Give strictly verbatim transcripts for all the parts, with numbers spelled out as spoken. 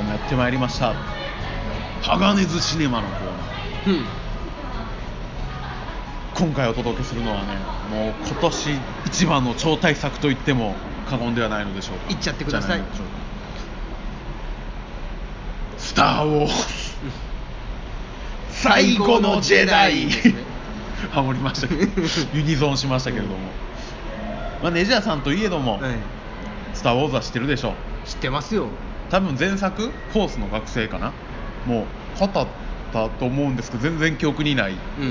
回もやってまいりました。鋼ズシネマのコーナー、うん、今回お届けするのはね、もう今年一番の超大作と言っても過言ではないのでしょうか。 言っちゃってください。 スター・ウォーズ最後のジェダイハモりましたけどユニゾンしましたけれども、まあ、ネジャーさんといえども、はい、スター・ウォーズは知ってるでしょう。 知ってますよ。 多分前作フォースの学生かな、もう語ったと思うんですけど全然記憶にない、 うん、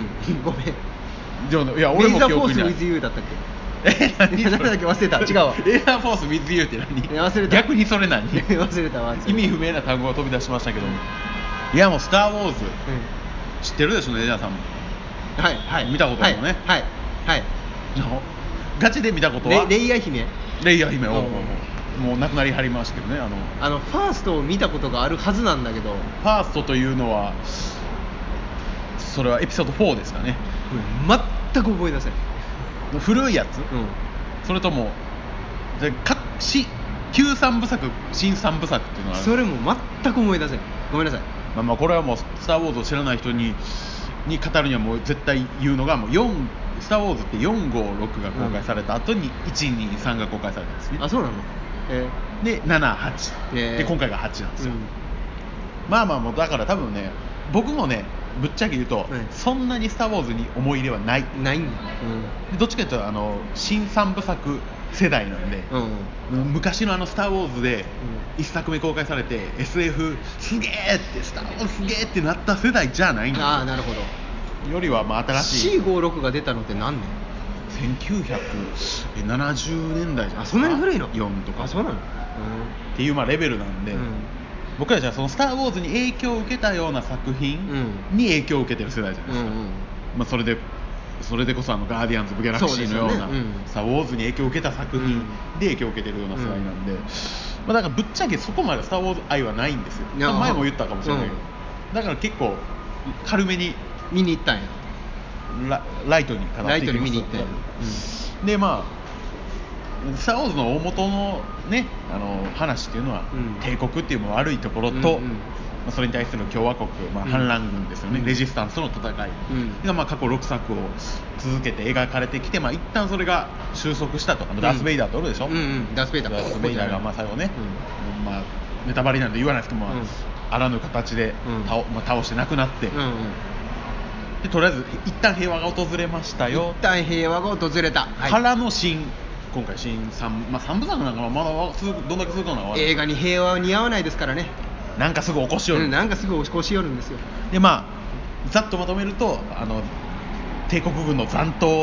ごめん。 いや俺も記憶にない。 レイザーフォース with you だったっけ。え、何何だっけ忘れた。違うわ。 レイザーフォース with you って何。 忘れた。 逆にそれ何。 忘れた忘れた。 意味不明な単語が飛び出しましたけど、うん、いやもうスター・ウォーズ、うん、知ってるでしょネジャーさんも。 はいはい。 見たことあるのね。 はいはい。 ガチで見たことは。 レイヤー姫。 レイヤー姫をもう亡くなりはりましたけどね。あのあのファーストを見たことがあるはずなんだけど。 ファーストというのはそれはエピソードフォーですかね。 うん、全く覚えなさい。 古いやつ、うん、それともでかし旧三部作新三部作っていうのはある。 それも全く思い出せない。ごめんなさい。 まあ、まあこれはもうスター・ウォーズを知らない人にに語るにはもう絶対言うのがもうよんスター・ウォーズってよん、ご、ろくが公開された後にいち、に、さんが公開されたんですね。 あ、そうなの。えー、でなな、はち、えー、で今回がはちなんですよ、うん、まあまあもうだから多分ね僕もねぶっちゃけ言うと、うん、そんなにスター・ウォーズに思い入れはないないんだ、 うん、どっちかというとあの新三部作世代なんで、うんうん、昔のあのスター・ウォーズでいっさくめ公開されて、うん、エスエフ すげーってスター・ウォーズすげーってなった世代じゃないんですよ。 ああなるほど。 よりはまあ新しいシーごじゅうろく が出たのって何年。 せんきゅうひゃくななじゅうねんだいじゃないですか。 あそんなに古いの。 よんとか。 あそうなの、うん、 っていうまあレベルなんで、うん、僕らじゃあそのスター・ウォーズに影響を受けたような作品に影響を受けてる世代じゃないですか、うんうん、まあ、それでそれでこそあのガーディアンズ・オブ・ギャラクシーのような、ね、うん、スター・ウォーズに影響を受けた作品で影響を受けてるような世代なんで、うん、まあ、だからぶっちゃけそこまでスター・ウォーズ愛はないんですよ。前も言ったかもしれないけど、うん、だから結構軽めに見に行ったんや。 ラ, ライトに語っていきます。 ライトに見に行ったんや、 うん、でまあスター・ウォーズの大元のねあの話っていうのは、うん、帝国っていうも悪いところと、うんうん、まあ、それに対する共和国、まあ、反乱軍ですよね、うん、レジスタンスとの戦いが、うん、まあ、過去ろくさくを続けて描かれてきて、まあ、一旦それが収束したと。あのダース・ベイダーとおるでしょ、 うんうんうん、ダース・ベイダー、 ダース・ベイダーがまあ最後ね、うん、まあ、ネタバレなんで言わないですけど、まあ、うん、あらぬ形で 倒,、まあ、倒して亡くなって、うんうん、でとりあえず一旦平和が訪れましたよ。 一旦平和が訪れた、 はい、からの新今回新 3,、まあ、さん部作なんかな、まだどんだけするかな。 映画に平和は似合わないですからね。 なんかすぐ起こしよる、 うん、なんかすぐ起こしよるんですよ。 でまあざっとまとめるとあの帝国軍の残党、うん、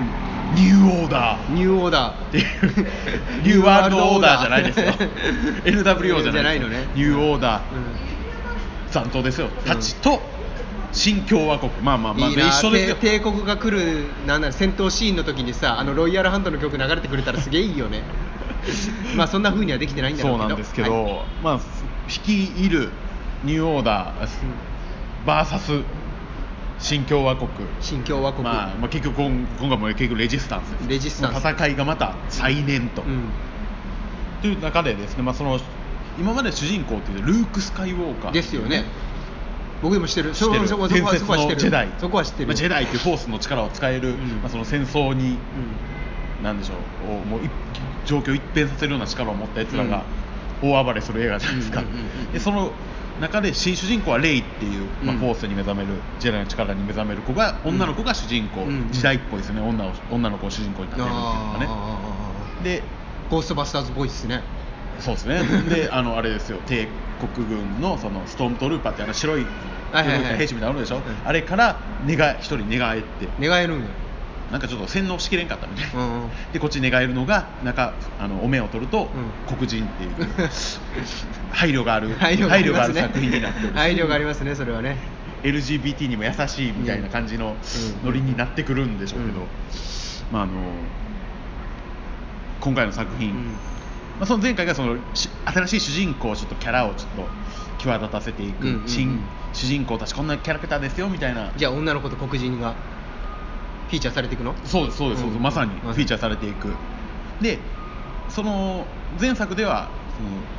ニューオーダーニューオーダーっていうニューワールドオーダーじゃないですよエヌダブリューオー じゃないじゃないのね。 ニューオーダー、うん、残党ですよ、たちと新共和国、まあまあまあ、 いいな、一緒ですよ。帝国が来るなんなら戦闘シーンの時にさ、あのロイヤルハンドの曲流れてくれたらすげえいいよねまあそんな風にはできてないんだろうけど。 そうなんですけど、はい、まあ率いるニューオーダー、うん、バーサス新共和国新共和国、 まあまあ、結局今回も結局レジスタンスです。 レジスタンス戦いがまた再燃と、うん、という中でですね、まあ、その今まで主人公っていうルーク・スカイウォーカーですよね。僕でも知ってる。 知ってるそこ伝説のジェダイ。 そこは知ってる。 まあ、ジェダイっていうフォースの力を使える、うん、まあ、その戦争に、うん、なんでしょう、もう状況を一変させるような力を持ったやつらが大暴れする映画じゃないですか。でその中で新主人公はレイっていう、まあ、フォースに目覚める、うん、ジェダイの力に目覚める子が、女の子が主人公、うん、時代っぽいですよね。女を女の子を主人公に立てるっていうのがね。でゴーストバスターズボイスですね。 そうですね。であのあれですよ、帝国軍のそのストームトルーパーってあの白い兵士みたいなのあるでしょ、はいはいはい、あれから寝が一人寝返って寝返るんや。 なんかちょっと洗脳しきれんかったみたいな、うんうん、でこっち寝返るのがなんかあのお面を取ると、うん、黒人っていう配慮がある配慮がありますね。 配慮がある作品になってる。 配慮がありますね、それはね。 エルジービーティー にも優しいみたいな感じのノリになってくるんでしょうけど、うんうん、まああの今回の作品、うん、まあ、その前回がその新しい主人公をちょっとキャラをちょっと際立たせていく、うんうんうん、新主人公たちこんなキャラクターですよみたいな。 じゃあ女の子と黒人がフィーチャーされていくの？ そうですそうです、うん、まさにフィーチャーされていく。でその前作ではその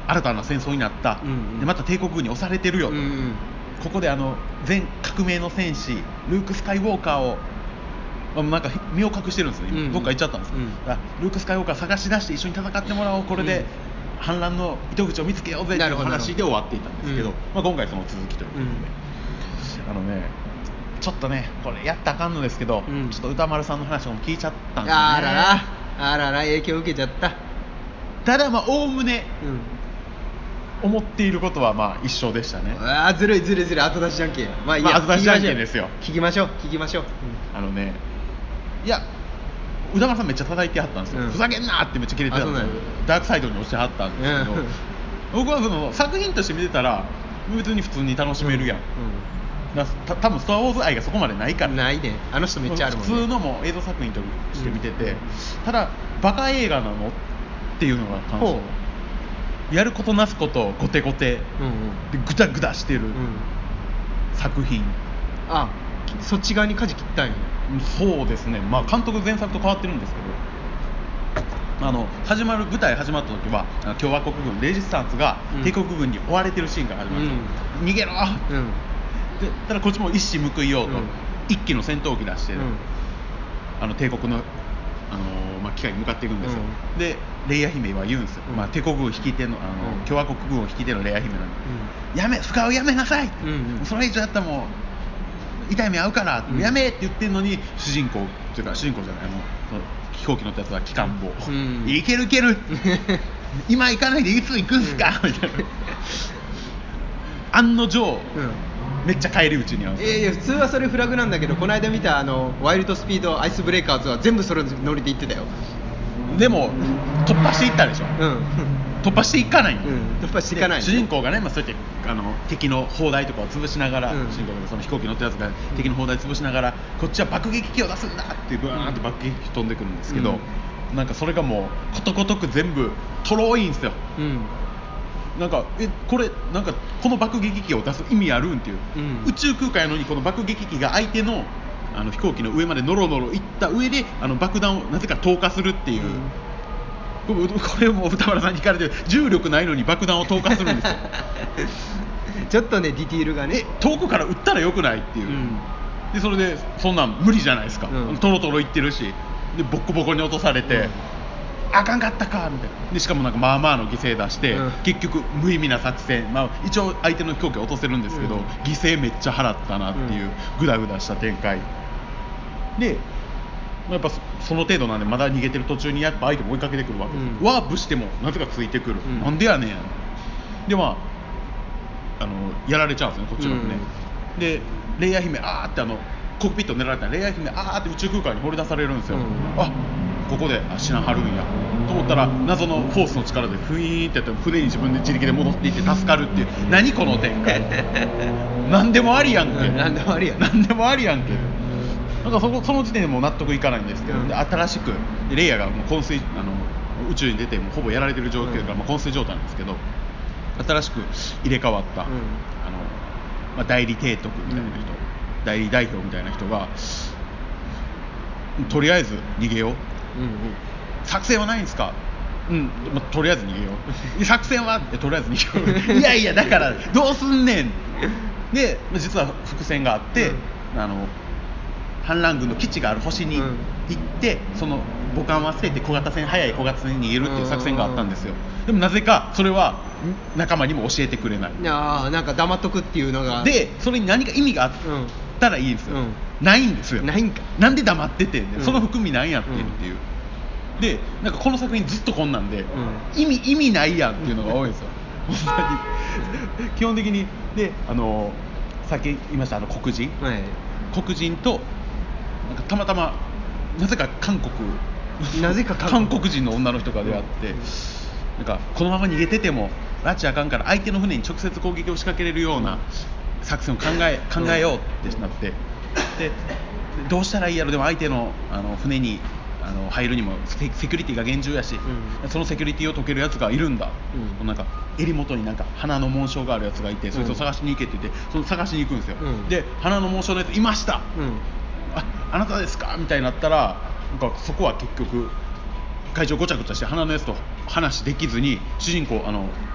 新たな戦争になった、うんうん、でまた帝国軍に押されてるよと、うんうん、ここであの全革命の戦士ルーク・スカイウォーカーをなんか身を隠してるんですよ、今、うんうん、どっか行っちゃったんですよ、うん、だからルーク・スカイウォーカー探し出して一緒に戦ってもらおう、これで、うん、反乱の糸口を見つけようぜっていう話で終わっていたんですけど、うんまあ、今回その続きということで、うん、あのねちょっとねこれやったらあかんのですけど、うん、ちょっと歌丸さんの話も聞いちゃったんですよね。 あららあらら影響受けちゃった。 ただまあおおむね思っていることはまあ一緒でしたね。 ああずるいずるいずるい後出しじゃんけん。まあいいや、 まあ、後出しじゃんけんですよ。 聞きましょう聞きましょう、 うん、あのねいや宇多丸さんめっちゃ叩いてはったんですよ、うん、ふざけんなってめっちゃキレてたんですよ。ダークサイドに押してはったんですけど、うん、僕はその作品として見てたら別に普通に楽しめるやん、うんうん、だた多分スター・ウォーズ愛がそこまでないからないね、あの人めっちゃあるもんね。 普通のも映像作品として見てて、うん、ただバカ映画なのっていうのが感想。やることなすことゴテゴテ、うんうん、でグダグダしてる、うん、作品。 あそっち側に舵切ったんや。 そうですね、まあ、監督前作と変わってるんですけど、あの始まる舞台始まった時は共和国軍レジスタンスが帝国軍に追われてるシーンから始まるんですよ、うん、逃げろ、うん、でただこっちも一矢報いようと、うん、一機の戦闘機出して、うん、あの帝国の、あのーまあ、機械に向かっていくんですよ、うん、でレイヤ姫は言うんですよ、うんまあ、帝国軍を率いての、あの、うん、共和国軍を率いてのレイヤ姫なんで、うん、やめ不可をやめなさい、うんうん、もうそれ以上やったらもう痛い目合うから、うん、やめって言ってるのに主人公というか主人公じゃないあの飛行機乗ったやつは機関砲、うん、いけるいける今行かないでいつ行くんすか、うん、みたいな案の定、うん、めっちゃ返り討ちに合う。 えー、いや普通はそれフラグなんだけど、この間見たあのワイルドスピードアイスブレイカーズは全部それノリで言ってたよ。 でも突破していったでしょ、うん、突破していかない、うん、 突破していかない、ね、 主人公がね、まあ、そうやってあの敵の砲台とかを潰しながら、うん、主人公がその飛行機乗ったやつが敵の砲台潰しながらこっちは爆撃機を出すんだってブワーンと爆撃機飛んでくるんですけど、うん、なんかそれがもうことごとく全部とろいんですよ、うん、なんかえこれなんかこの爆撃機を出す意味あるんっていう、うん、宇宙空間やのにこの爆撃機が相手のあの飛行機の上までノロノロ行った上であの爆弾をなぜか投下するっていう、うん、これも歌丸さんに聞かれて重力ないのに爆弾を投下するんですよちょっとねディティールがね遠くから撃ったらよくないっていう、うん、でそれでそんなん無理じゃないですか、うん、トロトロいってるしでボッコボコに落とされて、うん、あかんかったかみたいなでしかもなんかまあまあの犠牲出して、うん、結局無意味な作戦、まあ、一応相手の飛行機を落とせるんですけど、うん、犠牲めっちゃ払ったなっていう、うん、グダグダした展開で、やっぱその程度なんでまだ逃げてる途中にやっぱ相手も追いかけてくるわけ、うん、ワープしてもなぜかついてくる、うん、なんでやねんでまああのやられちゃうんですねこっちの船、うん、でレイヤー姫あーってあのコックピット狙われたらレイヤー姫あーって宇宙空間に放り出されるんですよ、うん、あここで死なはるんやと思ったら謎のフォースの力でフイーンってやって船に自分で自力で戻っていって助かるっていう何この展開何でもありやんけ、うん、 何でもありやん何でもありやんけなんか そ, のその時点でもう納得いかないんですけど、うん、で新しくレイヤーがもう昏睡あの宇宙に出てもうほぼやられてる状況だから、うんまあ、昏睡状態なんですけど新しく入れ替わった、うんあのまあ、代理提督みたいな人、うん、代理代表みたいな人がとりあえず逃げよう、うんうん、作戦はないんですかうん、まあ、とりあえず逃げよう作戦はとりあえず逃げよういやいやだからどうすんねんで実は伏線があって、うん、あの反乱軍の基地がある星に行って、うん、その母艦を忘れて小型船速い小型船に逃げるっていう作戦があったんですよ。でもなぜかそれは仲間にも教えてくれない。 あなんか黙っとくっていうのがでそれに何か意味があったらいいんですよ、うん、ないんですよ。 ないんかなんで黙っててんね、うん、その含みなんやってるっていう、うん、でなんかこの作品ずっとこんなんで、うん、意味意味ないやんっていうのが多いんですよ本当に基本的にであのさっき言いましたあの黒人、はい、黒人となんかたまたまなぜか韓国なぜか韓国人の女の人が出会って、うん、なんかこのまま逃げてても拉致あかんから相手の船に直接攻撃を仕掛けれるような作戦を考え、考えようってなって、でどうしたらいいやろでも相手の、あの船にあの入るにもセキュリティが厳重やし、うん、そのセキュリティを解けるやつがいるんだ、うん、なんか襟元になんか鼻の紋章があるやつがいてそいつを探しに行けって言ってその探しに行くんですよ、うん、で鼻の紋章のやついました、うん、あ, あなたですかみたいになったらなんかそこは結局会場ごちゃごちゃして鼻のやつと話できずに主人公あの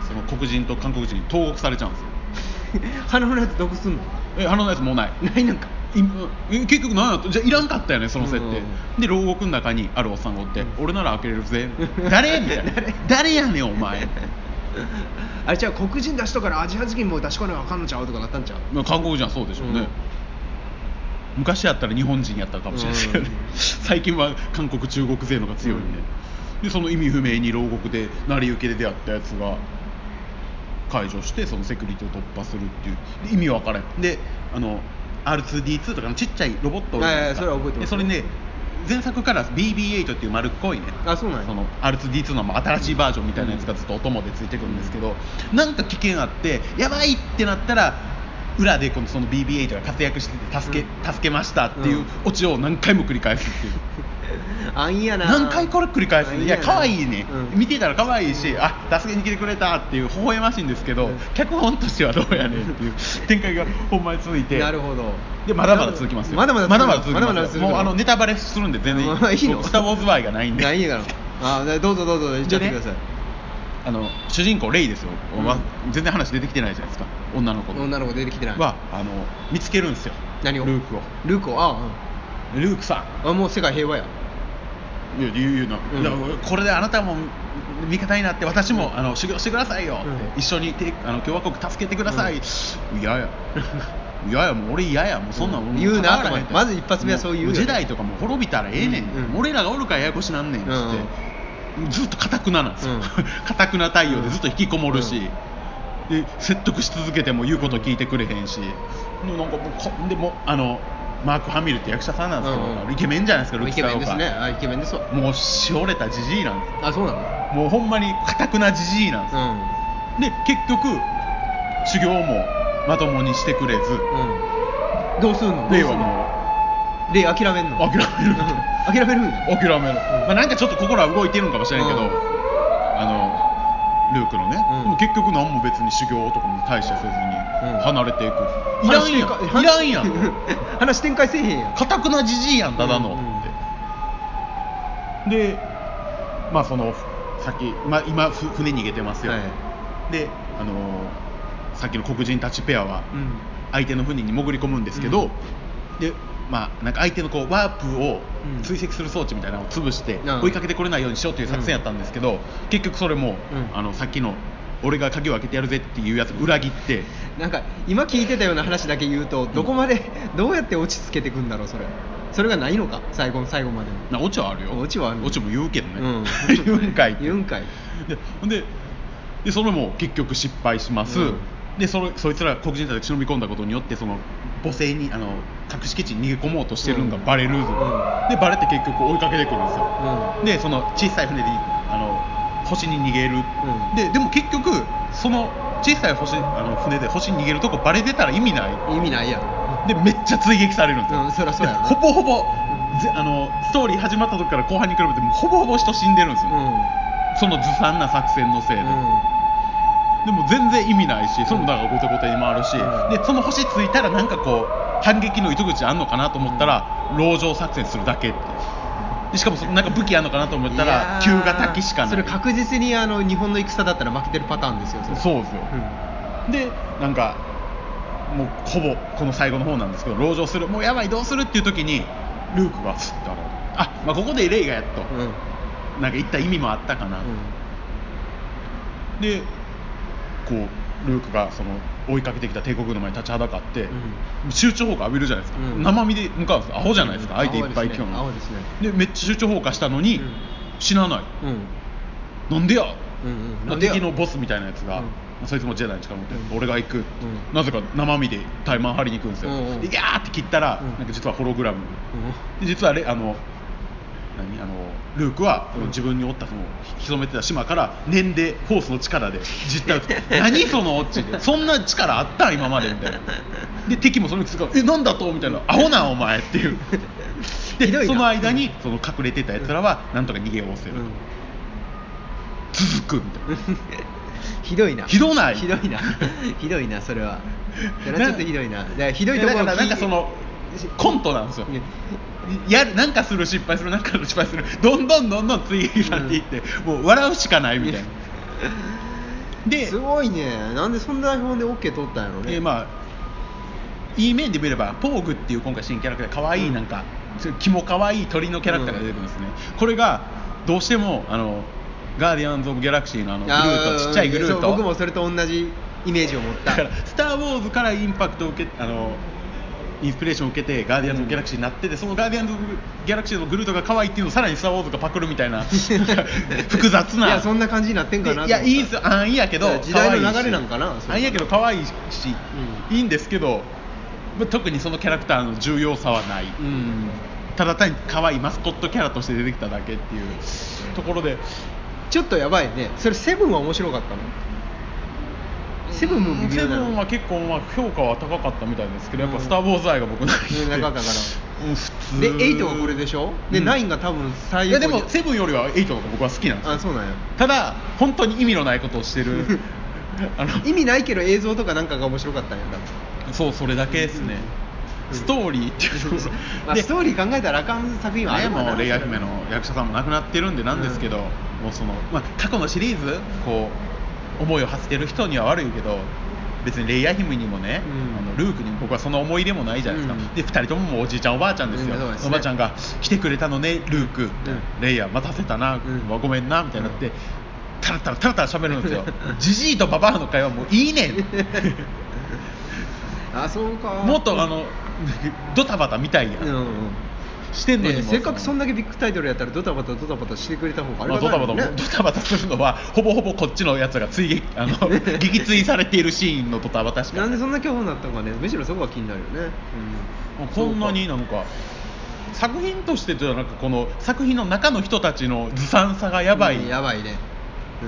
その黒人と韓国人に投獄されちゃうんですよ。 鼻のやつどこすんの？ え鼻のやつもうないないなんかえ結局何やったじゃあいらんかったよねその設定、 うんうんで牢獄の中にあるおっさんがおって、うん、俺なら開けれるぜ誰みたいな誰やねんお前あれじゃあ黒人出しとからアジア人も出しこなあかんのちゃうとかなったんちゃう？ 韓国人はそうでしょうね、うん、昔やったら日本人やったかもしれないですけど、ね、うん、最近は韓国中国勢のが強いんで、うん、でその意味不明に牢獄で成り行きで出会ったやつが解除してそのセキュリティを突破するっていう意味わからんであの アールツーディーツー とかのちっちゃいロボットをそれは覚えてます、ね、 でそれね前作から ビービーエイト っていう丸っこいねあそうなんやその アールツーディーツー の新しいバージョンみたいなやつがずっとお供でついてくるんですけど、うん、なんか危険あってやばいってなったら裏でこのその ビービーエイト が活躍してて助け、うん、助けましたっていうオチを何回も繰り返すっていうあんやな何回これ繰り返すいや可愛いね、 うん、 見てたら可愛いし、うん、あ助けに来てくれたっていう微笑ましいんですけど、うん、脚本としてはどうやねんっていう展開がほんまに続いてなるほどでまだまだ続きますよまだまだまだまだ続きますよまだまだ続くもうあのネタバレするんで全然いいのスター・ウォーズ愛がないんでないやろあどうぞどうぞ言っちゃってください、ね、 あの主人公レイですよ、うん、全然話出てきてないじゃないですか女の子の女の子出てきてないはあの見つけるんですよ何をルークをルークをああルークさんあもう世界平和やいや言うの、うん、いやこれであなたも味方になって私も、うん、あの修行してくださいよって、うん、一緒にあの共和国助けてください、うん、いややいややもう俺嫌やもうそんな、うん、 言うなまず一発目はそういう、 ね、時代とかも滅びたらええねん、うんうん、俺らがおるからややこしなんねんっつって、うんうん、ずっと堅くななんですよ堅、うん、くな太陽でずっと引きこもるし、うん、で説得し続けても言うこと聞いてくれへんし、うん、なんかもうこでもあのマーク・ハミルって役者さんなんですけど、うんうん、イケメンじゃないですかルーク・スカイウォーカーイケメンですねあイケメンですわもうしおれたジジイなんですあそうなのもうほんまに堅くなジジイなんですよ、うん、で結局修行もまともにしてくれず、うん、 どうするのレイはもうレイ諦めんの諦める諦める諦める、うんまあ、なんかちょっと心は動いてるんかもしれないけど、うん、あのルークのね、うん、でも結局何も別に修行とかも大してせずに離れていく、うん、いらんやんいらんやん話展開せえへんやん堅くなじじいやんただの、うんうん、でまあそのさっき、まあ、今船逃げてますよ、はい、であのー、さっきの黒人たちペアは相手の船に潜り込むんですけど、うん、でまあ、なんか相手のこうワープを追跡する装置みたいなのを潰して追いかけてこれないようにしようという作戦やったんですけど、うん、結局それも、うん、あのさっきの俺が鍵を開けてやるぜっていうやつを裏切ってなんか今聞いてたような話だけ言うとどこまでどうやって落ち着けていくんだろうそれそれがないのか最後の最後までなオチはあるよオチはあるオチも言うけどね、 うん、 言うんかいって言うんかいでででそれも結局失敗します、うんで そ, そいつら黒人たちが忍び込んだことによってその母性にあの隠し基地に逃げ込もうとしてるのがバレる、うん、でバレて結局追いかけてくるんですよ、うん、でその小さい船であの星に逃げる、うん、で, でも結局その小さい星あの船で星に逃げるとこバレてたら意味ない意味ないやんでめっちゃ追撃されるんですよ、 うん、そりゃそうやなほぼほぼ、うん、あのストーリー始まった時から後半に比べてもほぼほぼ人死んでるんですよ、うん、そのずさんな作戦のせいで、うんでも全然意味ないしそれもだから後手後手に回るし、うん、でその星ついたらなんかこう反撃の糸口あんのかなと思ったら籠城作戦するだけってでしかもそなんか武器あんのかなと思ったら旧型機しかないそれ確実にあの日本の戦だったら負けてるパターンですよそれそうですよ、うん、でなんかもうほぼこの最後の方なんですけど籠城するもうやばいどうするっていう時にルークがスッと現れてあ、まあ、ここでレイがやっと、うん、なんか言った意味もあったかな、うん、でこうルークがその追いかけてきた帝国の前に立ちはだかって、うん、集中砲火浴びるじゃないですか、うん、生身で向かうんですアホじゃないですか、うん、相手いっぱい来るのでめっちゃ集中砲火したのに、うん、死なない、うん、なんでや、うんうん、敵のボスみたいなやつが、うん、そいつもジェダイに力持って、うん、俺が行く、うん、なぜか生身でタイマン張りに行くんですよ、うんうん、でギャーって切ったら、うん、なんか実はホログラム、うん、で実はレあの何あのルークは、うん、自分におったその潜めてた島から念でフォースの力で実体を何そのオチでそんな力あった今までみたいなで敵もそれに気づかえなんだとみたいなアホなお前っていうでその間にその隠れてたやつらはなんとか逃げおせる、うん、続くみたいなひどいなひどないひどいなひどいなそれはそれはちょっとひどいなだひどいところだからなんかそのコントなんですよやるなんかする失敗するなんかする失敗するどんどんどんどん追撃されていって、うん、もう笑うしかないみたいなですごいね。なんでそんな台本で OK 取ったんやろうね。 でまあいい面で見ればポーグっていう今回新キャラクターで可愛い、うん、なんかキモ可愛い鳥のキャラクターが出てくるんですね、うん、これがどうしてもあのガーディアンズ・オブ・ギャラクシーのあのグルートちっちゃいグルート、 僕もそれと同じイメージを持った。 だからスター・ウォーズからインパクトを受けあのインスピレーションを受けてガーディアンズ・オブ・ギャラクシーになってて、そのガーディアンズ・オブ・ギャラクシーのグルートが可愛いっていうのをさらにスター・ウォーズがパクるみたいな複雑な。 いやそんな感じになってんかなと思った。 いやいいですよ、安易やけど時代の流れなんかな。 安易やけど可愛いし、うん、いいんですけど特にそのキャラクターの重要さはない、うん、ただ単に可愛いマスコットキャラとして出てきただけっていうところでちょっとやばいね。それセブンは面白かったの？セブンも微妙なの？ セブンは結構まあ評価は高かったみたいですけど、やっぱスター・ウォーズ愛が僕ないんで、 なかったからうん、普通でエイトがこれでしょ、で、うん、ナインが多分最後に。 いやでもセブンよりはエイトの方が僕は好きなんですよ。 あ、そうなんや。 ただ本当に意味のないことをしてるあの意味ないけど映像とかなんかが面白かったんやだ。 そう、それだけですね、うん、ストーリーっていうまあ、ストーリー考えたらあかん作品はあるもんね。もうレイヤ姫の役者さんも亡くなってるんでなんですけど、うん、もうその、まあ、過去のシリーズこう思いを馳せてる人には悪いけど別にレイヤ姫にもね、うん、あのルークにも僕はその思い入れもないじゃないですか、うん、でふたりとももうおじいちゃんおばあちゃんですよ、うんですね、おばあちゃんが来てくれたのねルーク、うん、レイヤ待たせたな、うん、ごめんなみたいになって、うん、タラタラタラタラ喋るんですよジジイとババアの会話もういいねんあ、そうか。 もっとあのドタバタみたいや、うんうん、してんのにも、 ね、せっかくそんだけビッグタイトルやったらドタバタドタバタしてくれた方がありがたい、ね、まあ、ドタバタドタバタするのはほぼほぼこっちのやつが追撃あの撃墜されているシーンのドタバタしかなんでそんな恐怖になったのかね。むしろそこが気になるよね、 うん、こんなになんか作品としてじゃなくこの作品の中の人たちのずさんさがやばい、 うん、やばいね、 うん、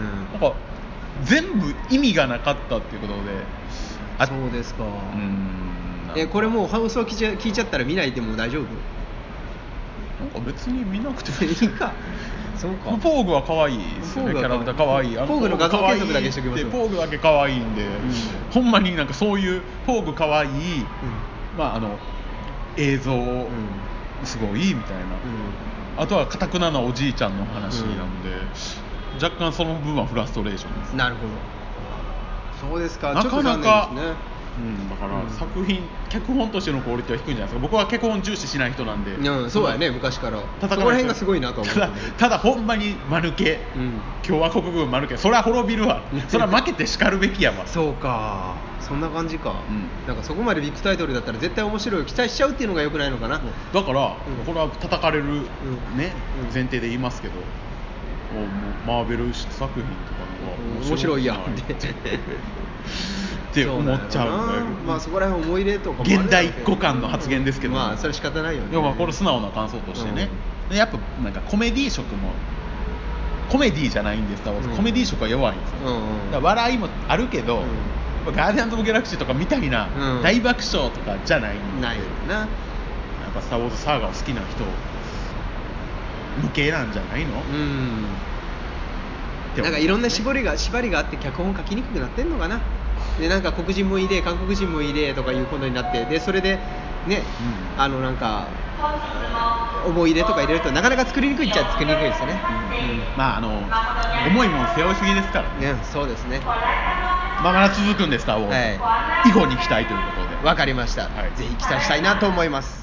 なんか全部意味がなかったっていうことで。 あ、そうですか。うん、えこれもう放送聞いちゃ、聞いちゃったら見ないでも大丈夫？ なんか別に見なくてもいいか。そうか。 ポーグは可愛いですよね。キャラクター可愛い。 ポーグの画像検索だけしておきます。 ポーグだけ可愛いんで、うん、ほんまになんかそういうポーグ可愛い、うん、まああの映像、うん、すごいみたいな、うん、あとは堅くななおじいちゃんの話なんで、うん、若干その部分はフラストレーションです。 なるほど。そうですか。 なかなか、うん、だから作品、うん、脚本としてのクオリティは低いんじゃないですか。僕は脚本重視しない人なんで、 うん、そうやね、昔からそこら辺がすごいなと思う。 ただ、ただほんまに間抜け、うん、共和国軍間抜け、それは滅びるわそれは負けて叱るべきやわそうか、そんな感じか、うん、なんかそこまでビッグタイトルだったら絶対面白いを期待しちゃうっていうのが良くないのかな。だから、うん、これは叩かれる、ね、うん、前提で言いますけど、もうマーベル作品とかのは面白いやんってって思っちゃうんだよ。 まあそこら辺思い入れとかもある現代五感の発言ですけど、 うん、まあそれ仕方ないよね。 でもまあこれ素直な感想としてね、うん、やっぱなんかコメディ色もコメディじゃないんですか、うん、コメディ色は弱いんですよ、うんうん、だから笑いもあるけど、うん、ガーディアンズ・オブ・ギャラクシーとかみたいな大爆笑とかじゃないんで、 うん、ないよな。やっぱスター・ウォーズサーガを好きな人向けなんじゃないの？うん。 なんかいろんな縛りが縛りがあって脚本書きにくくなってんのかな。でなんか黒人もいいで韓国人もいいでとかいうことになって、でそれでね、うん、あのなんか思い入れとか入れるとなかなか作りにくいっちゃ作りにくいですよね、 うんうん、まああの重いもん背負いすぎですからね。そうですね。 まあ、まだ続くんですスター・ウォーズ、はい、以後に期待ということで。 わかりました、はい、ぜひ期待したいなと思います。